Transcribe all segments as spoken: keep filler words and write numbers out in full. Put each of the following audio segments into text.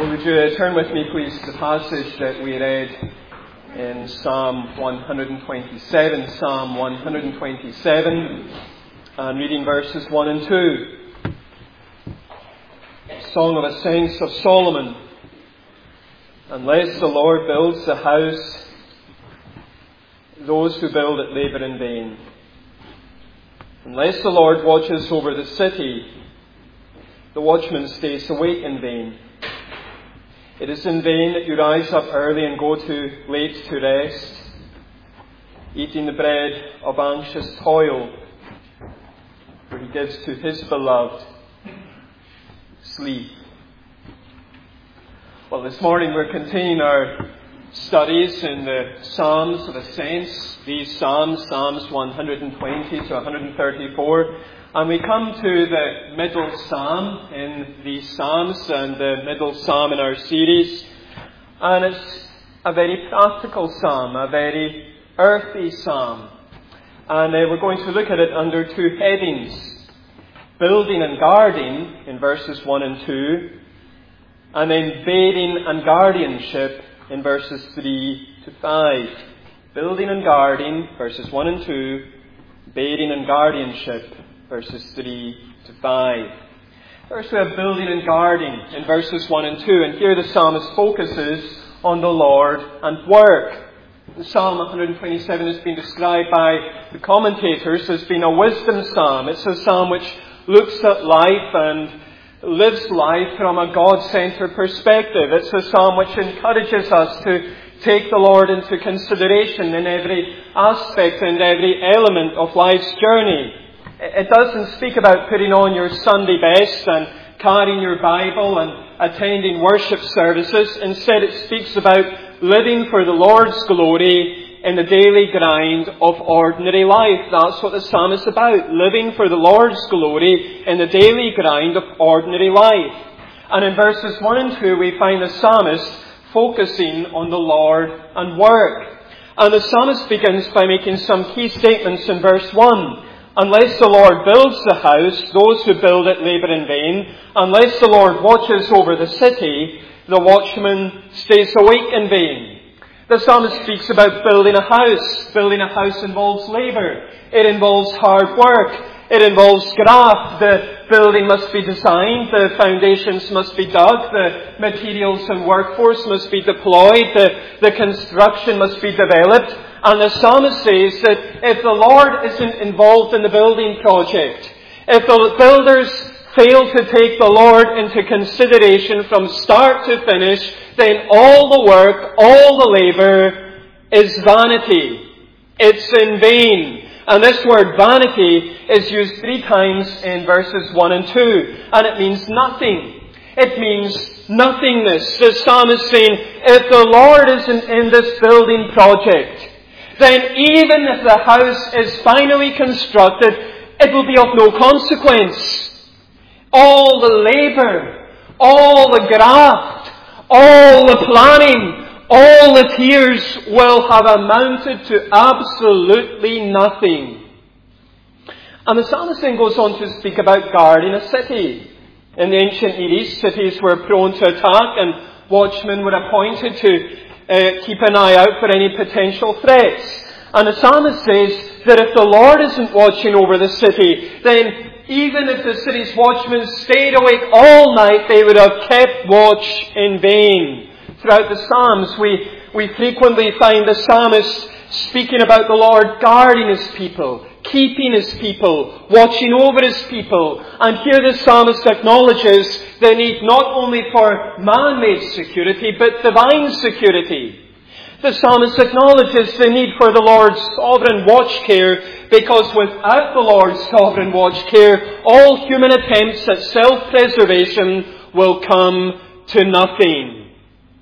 Well, would you uh, turn with me, please, to the passage that we read in Psalm one twenty-seven, Psalm one twenty-seven, and reading verses one and two. Song of Ascents of Solomon. Unless the Lord builds the house, those who build it labour in vain. Unless the Lord watches over the city, the watchman stays awake in vain. It is in vain that you rise up early and go too late to rest, eating the bread of anxious toil, for he gives to his beloved sleep. Well, this morning we're continuing our studies in the Psalms of Ascents. These Psalms, Psalms one twenty to one thirty-four. And we come to the middle Psalm in these Psalms and the middle Psalm in our series. And it's a very practical Psalm, a very earthy Psalm. And uh, we're going to look at it under two headings. Building and guarding in verses one and two. And then bathing and guardianship in verses three to five. Building and guarding, verses one and two. Bathing and guardianship, verses three to five. First we have building and guarding in verses one and two. And here the psalmist focuses on the Lord and work. The Psalm one twenty-seven has been described by the commentators as being a wisdom psalm. It's a psalm which looks at life and lives life from a God-centered perspective. It's a psalm which encourages us to take the Lord into consideration in every aspect and every element of life's journey. It doesn't speak about putting on your Sunday best and carrying your Bible and attending worship services. Instead, it speaks about living for the Lord's glory in the daily grind of ordinary life. That's what the psalm is about. Living for the Lord's glory in the daily grind of ordinary life. And in verses one and two, we find the psalmist focusing on the Lord and work. And the psalmist begins by making some key statements in verse one. Unless the Lord builds the house, those who build it labour in vain. Unless the Lord watches over the city, the watchman stays awake in vain. The psalmist speaks about building a house. Building a house involves labour. It involves hard work. It involves graft. The building must be designed. The foundations must be dug. The materials and workforce must be deployed. The, the construction must be developed. And the psalmist says that if the Lord isn't involved in the building project, if the builders fail to take the Lord into consideration from start to finish, then all the work, all the labour is vanity. It's in vain. And this word vanity is used three times in verses one and two. And it means nothing. It means nothingness. The psalmist is saying, if the Lord isn't in this building project, then even if the house is finally constructed, it will be of no consequence. All the labour, all the graft, all the planning, all the tears will have amounted to absolutely nothing. And the psalmist then goes on to speak about guarding a city. In the ancient Near East, cities were prone to attack and watchmen were appointed to uh, keep an eye out for any potential threats. And the psalmist says that if the Lord isn't watching over the city, then even if the city's watchmen stayed awake all night, they would have kept watch in vain. Throughout the Psalms, we, we frequently find the psalmist speaking about the Lord guarding his people, keeping his people, watching over his people. And here the psalmist acknowledges the need not only for man-made security, but divine security. The psalmist acknowledges the need for the Lord's sovereign watch care, because without the Lord's sovereign watch care, all human attempts at self-preservation will come to nothing.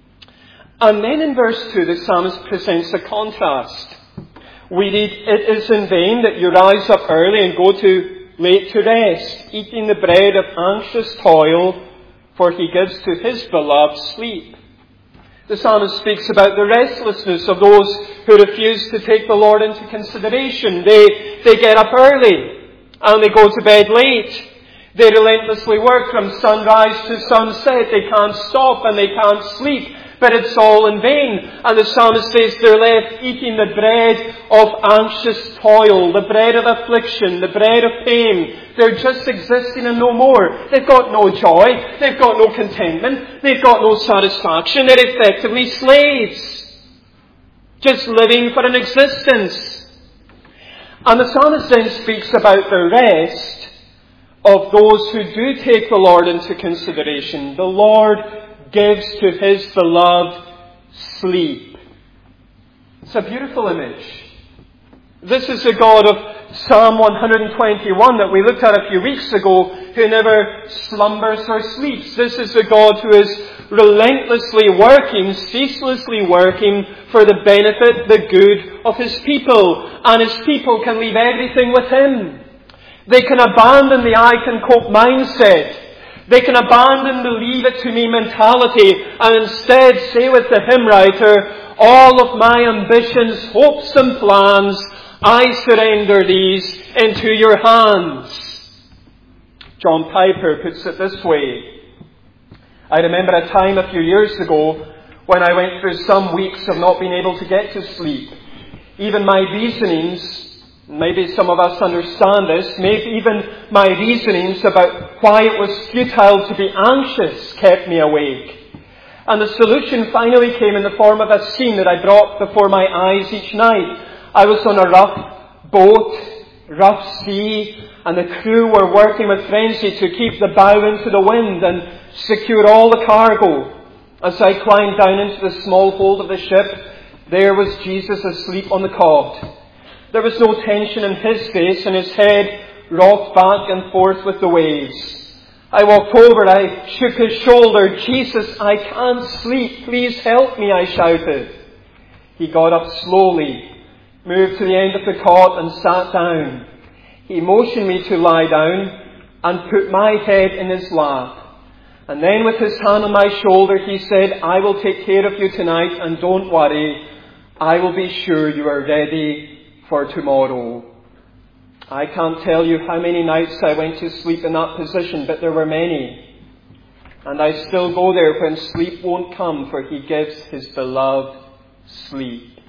And then in verse two, the psalmist presents a contrast. We read, it is in vain that you rise up early and go too late to rest, eating the bread of anxious toil, for he gives to his beloved sleep. The psalmist speaks about the restlessness of those who refuse to take the Lord into consideration. They, they get up early and they go to bed late. They relentlessly work from sunrise to sunset. They can't stop and they can't sleep. But it's all in vain. And the psalmist says they're left eating the bread of anxious toil, the bread of affliction, the bread of pain. They're just existing and no more. They've got no joy. They've got no contentment. They've got no satisfaction. They're effectively slaves, just living for an existence. And the psalmist then speaks about the rest of those who do take the Lord into consideration. The Lord gives to His beloved sleep. It's a beautiful image. This is the God of Psalm one twenty-one that we looked at a few weeks ago, who never slumbers or sleeps. This is the God who is relentlessly working, ceaselessly working for the benefit, the good of His people. And His people can leave everything with Him. They can abandon the I can cope mindset. They can abandon the leave it to me mentality and instead say with the hymn writer, all of my ambitions, hopes and plans, I surrender these into your hands. John Piper puts it this way. I remember a time a few years ago when I went through some weeks of not being able to get to sleep. Even my reasonings, maybe some of us understand this, maybe even my reasonings about why it was futile to be anxious kept me awake. And the solution finally came in the form of a scene that I brought before my eyes each night. I was on a rough boat, rough sea, and the crew were working with frenzy to keep the bow into the wind and secure all the cargo. As I climbed down into the small hold of the ship, there was Jesus asleep on the cot. There was no tension in His face, and His head rocked back and forth with the waves. I walked over, I shook His shoulder. Jesus, I can't sleep. Please help me, I shouted. He got up slowly, moved to the end of the cot and sat down. He motioned me to lie down and put my head in His lap. And then with His hand on my shoulder, He said, I will take care of you tonight and don't worry. I will be sure you are ready for tomorrow. I can't tell you how many nights I went to sleep in that position, but there were many. And I still go there when sleep won't come, for He gives His beloved sleep.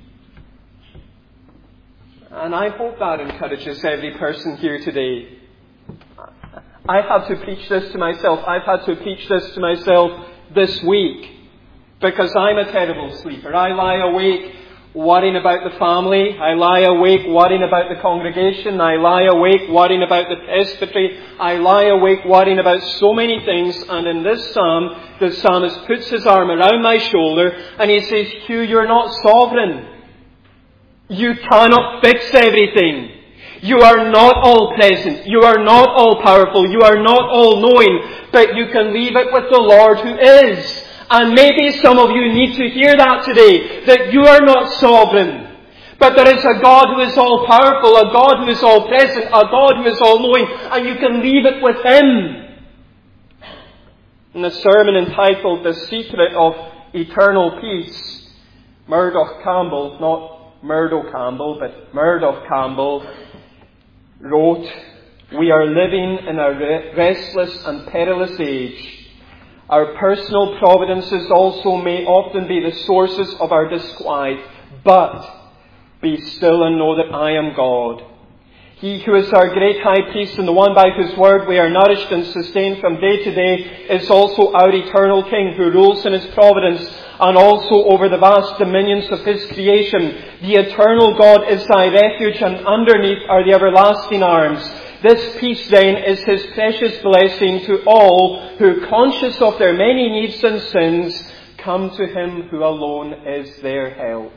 And I hope that encourages every person here today. I've had to preach this to myself. I've had to preach this to myself this week, because I'm a terrible sleeper. I lie awake worrying about the family. I lie awake worrying about the congregation. I lie awake worrying about the presbytery. I lie awake worrying about so many things. And in this psalm, the psalmist puts his arm around my shoulder and he says, Hugh, you're not sovereign. You cannot fix everything. You are not all present. You are not all powerful. You are not all knowing. But you can leave it with the Lord who is. And maybe some of you need to hear that today, that you are not sovereign, but there is a God who is all powerful, a God who is all present, a God who is all knowing, and you can leave it with Him. In the sermon entitled The Secret of Eternal Peace, Murdoch Campbell, not Murdo Campbell, but Murdoch Campbell, wrote, we are living in a restless and perilous age. Our personal providences also may often be the sources of our disquiet. But be still and know that I am God. He who is our great high priest and the one by whose word we are nourished and sustained from day to day is also our eternal King who rules in His providence and also over the vast dominions of His creation. The eternal God is thy refuge, and underneath are the everlasting arms. This peace then is His precious blessing to all who, conscious of their many needs and sins, come to Him who alone is their help.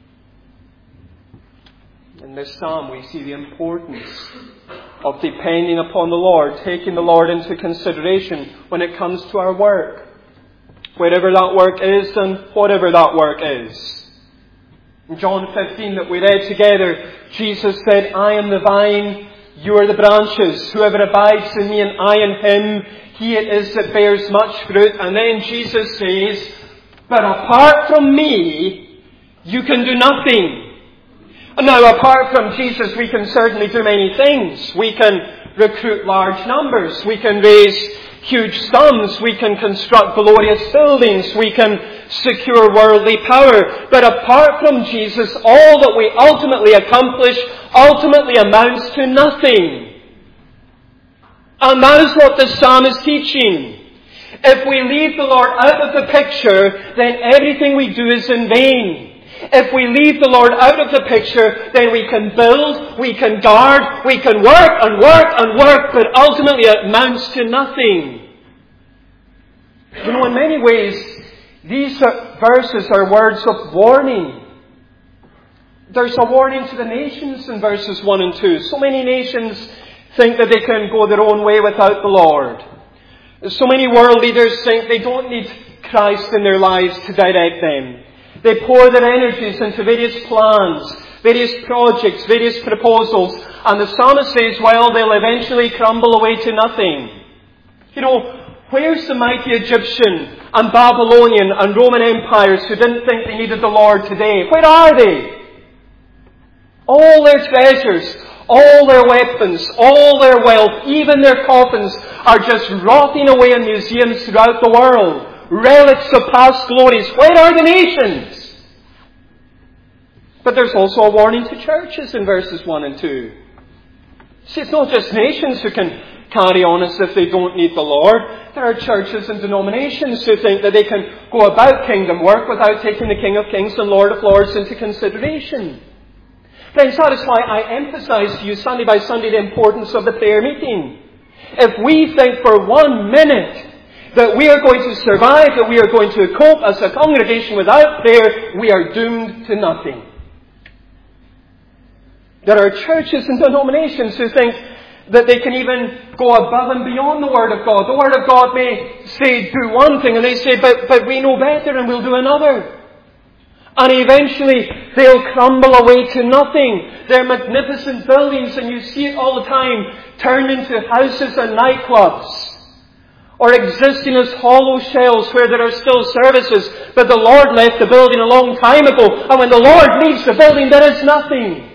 In this psalm we see the importance of depending upon the Lord, taking the Lord into consideration when it comes to our work, wherever that work is and whatever that work is. In John fifteen that we read together, Jesus said, I am the vine, you are the branches. Whoever abides in me and I in him, he it is that bears much fruit. And then Jesus says, but apart from me, you can do nothing. And now, apart from Jesus, we can certainly do many things. We can recruit large numbers. We can raise huge sums. We can construct glorious buildings. We can secure worldly power. But apart from Jesus, all that we ultimately accomplish ultimately amounts to nothing. And that is what the psalm is teaching. If we leave the Lord out of the picture, then everything we do is in vain. If we leave the Lord out of the picture, then we can build, we can guard, we can work and work and work, but ultimately it amounts to nothing. You know, in many ways, these verses are words of warning. There's a warning to the nations in verses one and two. So many nations think that they can go their own way without the Lord. So many world leaders think they don't need Christ in their lives to direct them. They pour their energies into various plans, various projects, various proposals, and the psalmist says, well, they'll eventually crumble away to nothing. You know, where's the mighty Egyptian and Babylonian and Roman empires who didn't think they needed the Lord today? Where are they? All their treasures, all their weapons, all their wealth, even their coffins are just rotting away in museums throughout the world. Relics of past glories. Where are the nations? But there's also a warning to churches in verses one and two. See, it's not just nations who can carry on as if they don't need the Lord. There are churches and denominations who think that they can go about kingdom work without taking the King of Kings and Lord of Lords into consideration. Friends, that is why I emphasize to you Sunday by Sunday the importance of the prayer meeting. If we think for one minute that we are going to survive, that we are going to cope as a congregation without prayer, we are doomed to nothing. There are churches and denominations who think that they can even go above and beyond the Word of God. The Word of God may say, do one thing, and they say, but, but we know better and we'll do another. And eventually they'll crumble away to nothing. They're magnificent buildings, and you see it all the time, turned into houses and nightclubs. Or existing as hollow shells where there are still services, but the Lord left the building a long time ago, and when the Lord leaves the building, there is nothing.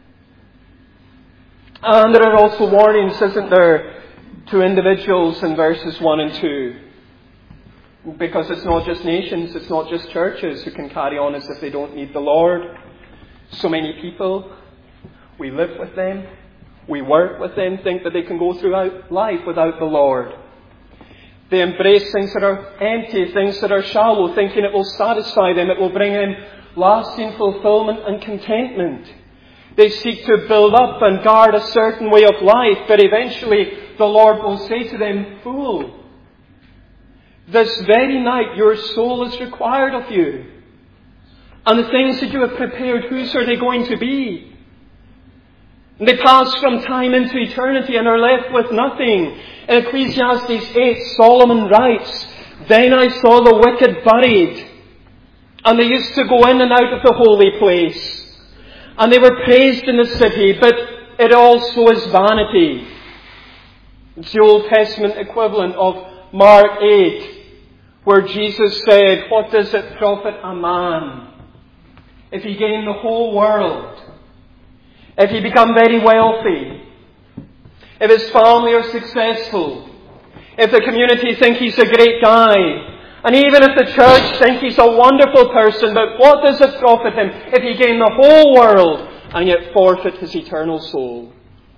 And there are also warnings, isn't there, to individuals in verses one and two. Because it's not just nations, it's not just churches who can carry on as if they don't need the Lord. So many people, we live with them, we work with them, think that they can go throughout life without the Lord. They embrace things that are empty, things that are shallow, thinking it will satisfy them, it will bring in lasting fulfillment and contentment. They seek to build up and guard a certain way of life, but eventually the Lord will say to them, fool, this very night your soul is required of you. And the things that you have prepared, whose are they going to be? And they pass from time into eternity and are left with nothing. In Ecclesiastes eight, Solomon writes, then I saw the wicked buried, and they used to go in and out of the holy place. And they were praised in the city, but it also is vanity. It's the Old Testament equivalent of Mark eight, where Jesus said, what does it profit a man if he gain the whole world? If he become very wealthy? If his family are successful? If the community think he's a great guy? And even if the church think he's a wonderful person, but what does it profit him if he gain the whole world and yet forfeit his eternal soul?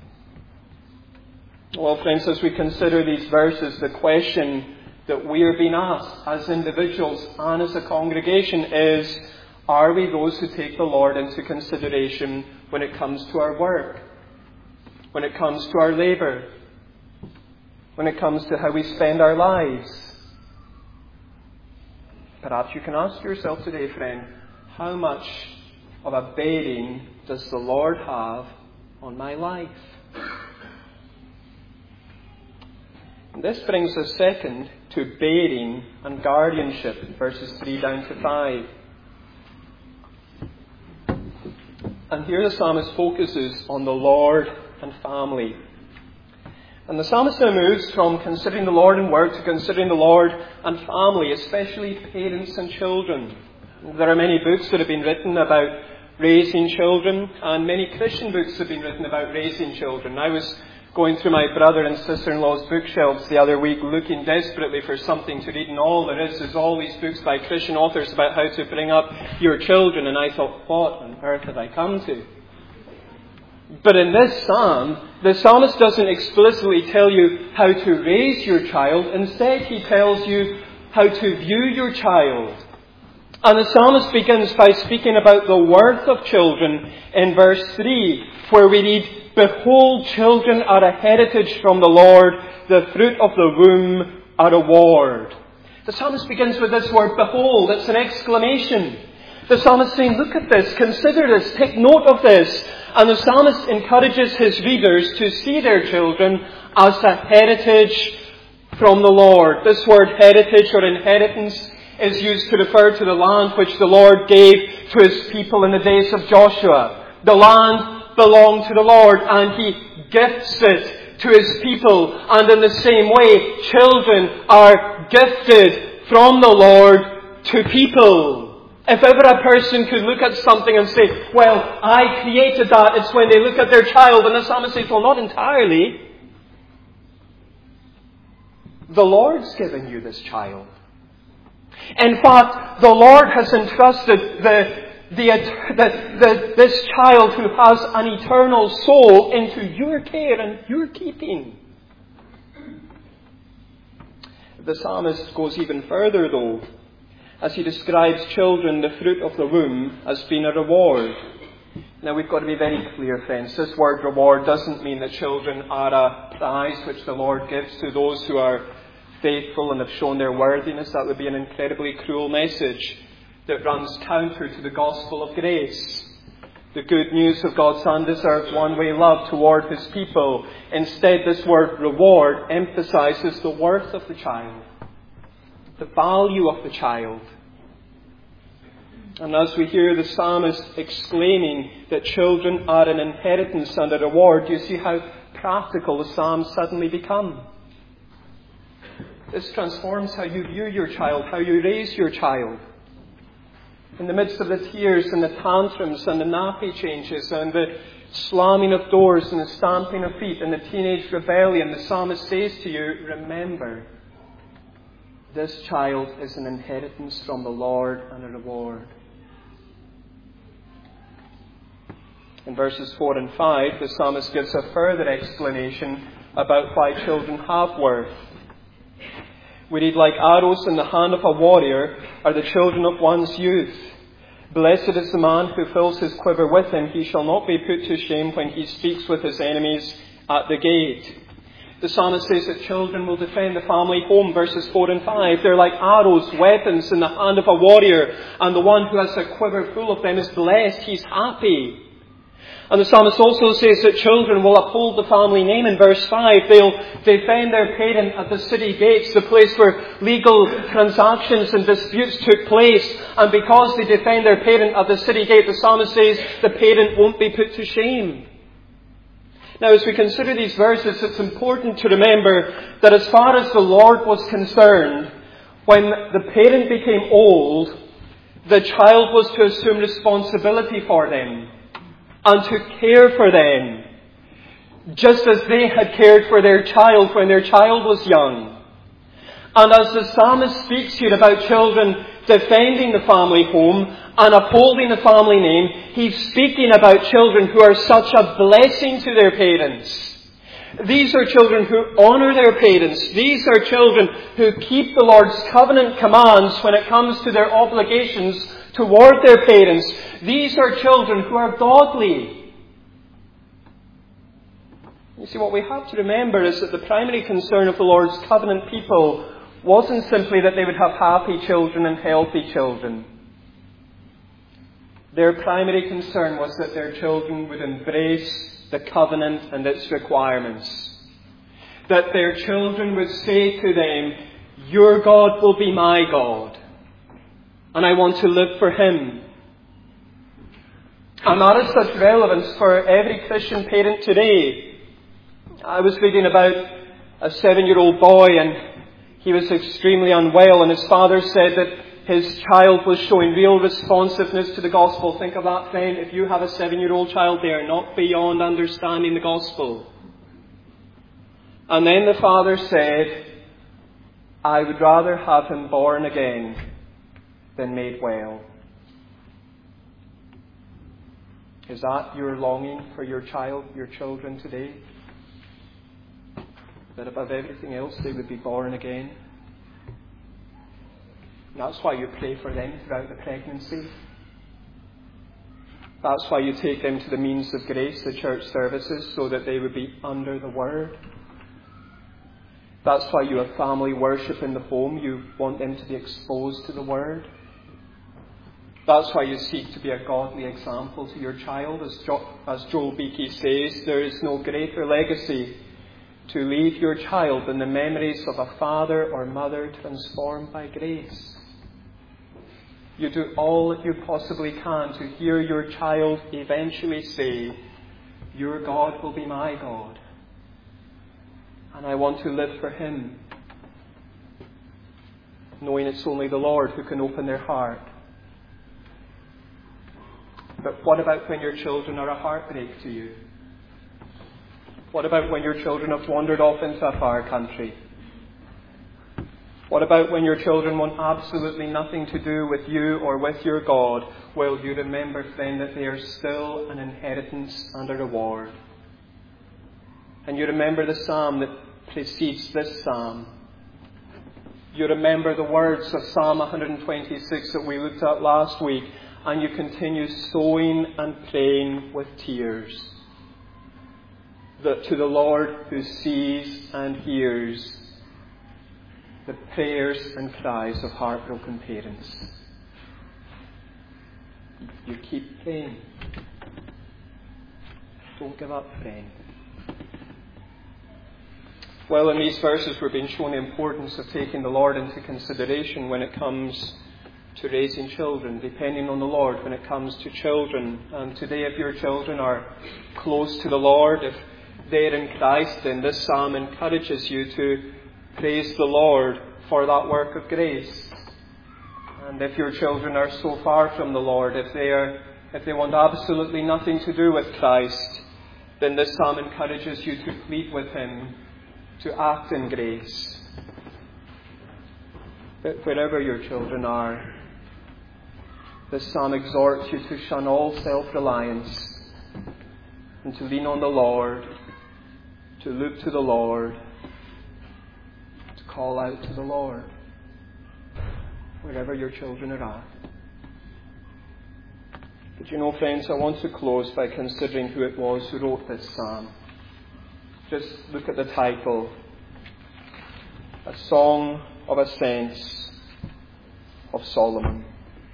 Well, friends, as we consider these verses, the question that we are being asked as individuals and as a congregation is, are we those who take the Lord into consideration when it comes to our work, when it comes to our labour, when it comes to how we spend our lives? Perhaps you can ask yourself today, friend, how much of a bearing does the Lord have on my life? And this brings us second to bearing and guardianship, verses three down to five. And here the psalmist focuses on the Lord and family. And the psalmist now moves from considering the Lord and work to considering the Lord and family, especially parents and children. There are many books that have been written about raising children, and many Christian books have been written about raising children. I was going through my brother and sister-in-law's bookshelves the other week, looking desperately for something to read, and all there is is all these books by Christian authors about how to bring up your children. And I thought, what on earth have I come to? But in this psalm, the psalmist doesn't explicitly tell you how to raise your child. Instead, he tells you how to view your child. And the psalmist begins by speaking about the worth of children in verse three, where we read, "Behold, children are a heritage from the Lord, the fruit of the womb a reward." The psalmist begins with this word, behold. It's an exclamation. The psalmist is saying, look at this, consider this, take note of this. And the psalmist encourages his readers to see their children as a heritage from the Lord. This word heritage or inheritance is used to refer to the land which the Lord gave to his people in the days of Joshua. The land belonged to the Lord, and he gifts it to his people. And in the same way, children are gifted from the Lord to people. If ever a person could look at something and say, well, I created that, it's when they look at their child. And the psalmist says, well, not entirely. The Lord's given you this child. In fact, the Lord has entrusted the, the, the, the, this child who has an eternal soul into your care and your keeping. The psalmist goes even further, though, as he describes children, the fruit of the womb, as being a reward. Now, we've got to be very clear, friends. This word reward doesn't mean that children are a prize which the Lord gives to those who are faithful and have shown their worthiness. That would be an incredibly cruel message that runs counter to the gospel of grace. The good news of God's undeserved one-way love toward his people. Instead, this word reward emphasizes the worth of the child, the value of the child. And as we hear the psalmist exclaiming that children are an inheritance and a reward, you see how practical the psalms suddenly become. This transforms how you view your child, how you raise your child. In the midst of the tears and the tantrums and the nappy changes and the slamming of doors and the stamping of feet and the teenage rebellion, the psalmist says to you, remember, this child is an inheritance from the Lord and a reward. In verses four and five, the psalmist gives a further explanation about why children have worth. We read, like arrows in the hand of a warrior are the children of one's youth. Blessed is the man who fills his quiver with them. He shall not be put to shame when he speaks with his enemies at the gate. The psalmist says that children will defend the family home, verses four and five. They're like arrows, weapons in the hand of a warrior. And the one who has a quiver full of them is blessed. He's happy. And the psalmist also says that children will uphold the family name in verse five. They'll defend their parent at the city gates, the place where legal transactions and disputes took place. And because they defend their parent at the city gate, the psalmist says the parent won't be put to shame. Now, as we consider these verses, it's important to remember that as far as the Lord was concerned, when the parent became old, the child was to assume responsibility for them and to care for them, just as they had cared for their child when their child was young. And as the psalmist speaks here about children defending the family home and upholding the family name, he's speaking about children who are such a blessing to their parents. These are children who honour their parents. These are children who keep the Lord's covenant commands when it comes to their obligations toward their parents. These are children who are godly. You see, what we have to remember is that the primary concern of the Lord's covenant people wasn't simply that they would have happy children and healthy children. Their primary concern was that their children would embrace the covenant and its requirements. That their children would say to them, your God will be my God, and I want to live for Him. And that is such relevance for every Christian parent today. I was reading about a seven-year-old boy, and he was extremely unwell, and his father said that his child was showing real responsiveness to the gospel. Think of that, friend. If you have a seven-year-old child, they are not beyond understanding the gospel. And then the father said, I would rather have him born again than made well. Is that your longing for your child, your children today? That above everything else they would be born again? That's why you pray for them throughout the pregnancy. That's why you take them to the means of grace, the church services, so that they would be under the Word. That's why you have family worship in the home. You want them to be exposed to the Word. That's why you seek to be a godly example to your child. As, jo- as Joel Beakey says, there is no greater legacy to leave your child than the memories of a father or mother transformed by grace. You do all that you possibly can to hear your child eventually say, your God will be my God, and I want to live for Him, knowing it's only the Lord who can open their heart. But what about when your children are a heartbreak to you? What about when your children have wandered off into a far country? What about when your children want absolutely nothing to do with you or with your God? Well, you remember then that they are still an inheritance and a reward. And you remember the psalm that precedes this psalm. You remember the words of Psalm one twenty-six that we looked at last week. And you continue sowing and praying with tears. That to the Lord who sees and hears the prayers and cries of heartbroken parents. You keep praying. Don't give up praying. Well, in these verses we're being shown the importance of taking the Lord into consideration when it comes to raising children, depending on the Lord when it comes to children. And today, if your children are close to the Lord, if they're in Christ, then this psalm encourages you to praise the Lord for that work of grace. And if your children are so far from the Lord, if they are, if they want absolutely nothing to do with Christ, then this psalm encourages you to plead with Him to act in grace. But wherever your children are, this psalm exhorts you to shun all self-reliance and to lean on the Lord, to look to the Lord, to call out to the Lord, wherever your children are at. But you know, friends, I want to close by considering who it was who wrote this psalm. Just look at the title, A Song of Ascents of Solomon.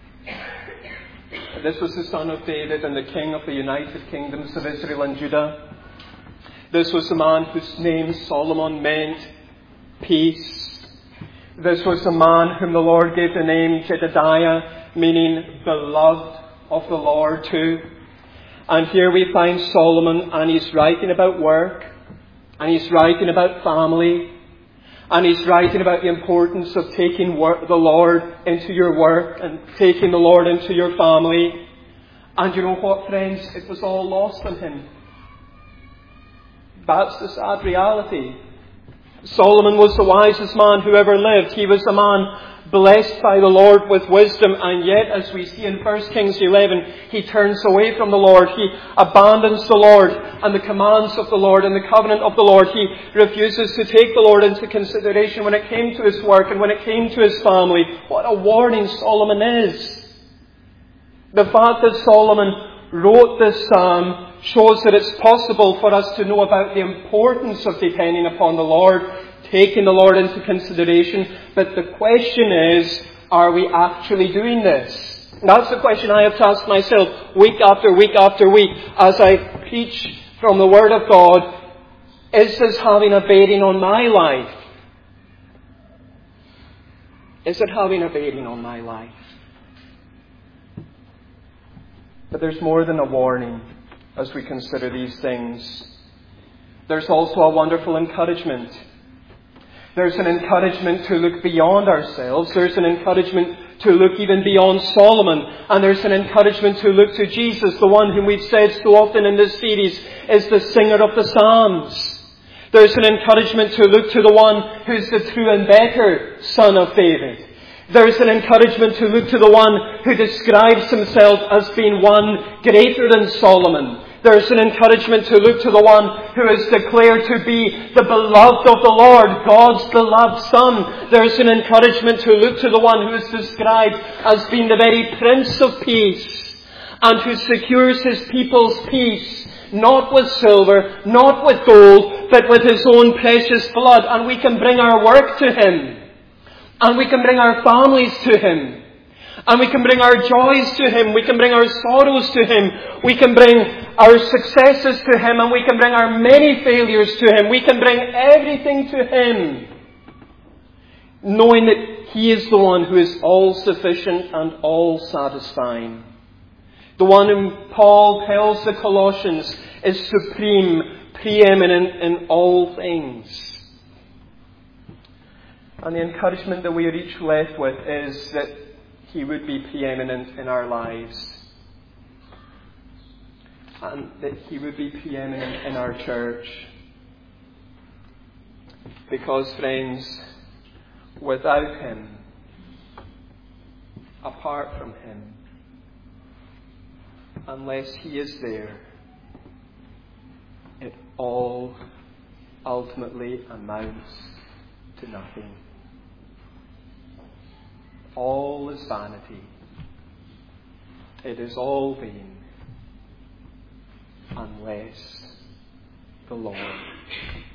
This was the son of David and the king of the united kingdoms of Israel and Judah. This was the man whose name Solomon meant peace. This was the man whom the Lord gave the name Jedediah, meaning beloved of the Lord too. And here we find Solomon, and he's writing about work, and he's writing about family, and he's writing about the importance of taking work, the Lord into your work and taking the Lord into your family. And you know what, friends? It was all lost on him. That's the sad reality. Solomon was the wisest man who ever lived. He was a man blessed by the Lord with wisdom, and yet, as we see in First Kings eleven, he turns away from the Lord. He abandons the Lord and the commands of the Lord and the covenant of the Lord. He refuses to take the Lord into consideration when it came to his work and when it came to his family. What a warning Solomon is. The fact that Solomon wrote this psalm shows that it's possible for us to know about the importance of depending upon the Lord, taking the Lord into consideration. But the question is, are we actually doing this? And that's the question I have to ask myself week after week after week as I preach from the Word of God. Is this having a bearing on my life? Is it having a bearing on my life? But there's more than a warning as we consider these things. There's also a wonderful encouragement. There's an encouragement to look beyond ourselves. There's an encouragement to look even beyond Solomon. And there's an encouragement to look to Jesus, the one whom we've said so often in this series is the singer of the Psalms. There's an encouragement to look to the one who's the true and better Son of David. There's an encouragement to look to the one who describes himself as being one greater than Solomon. There's an encouragement to look to the one who is declared to be the beloved of the Lord, God's beloved Son. There's an encouragement to look to the one who is described as being the very Prince of Peace, and who secures his people's peace, not with silver, not with gold, but with his own precious blood. And we can bring our work to him. And we can bring our families to him. And we can bring our joys to him. We can bring our sorrows to him. We can bring our successes to him. And we can bring our many failures to him. We can bring everything to him, knowing that he is the one who is all sufficient and all satisfying. The one whom Paul tells the Colossians is supreme, preeminent in all things. And the encouragement that we are each left with is that he would be preeminent in our lives. And that he would be preeminent in our church. Because, friends, without him, apart from him, unless he is there, it all ultimately amounts to nothing. All is vanity. It is all vain, unless the Lord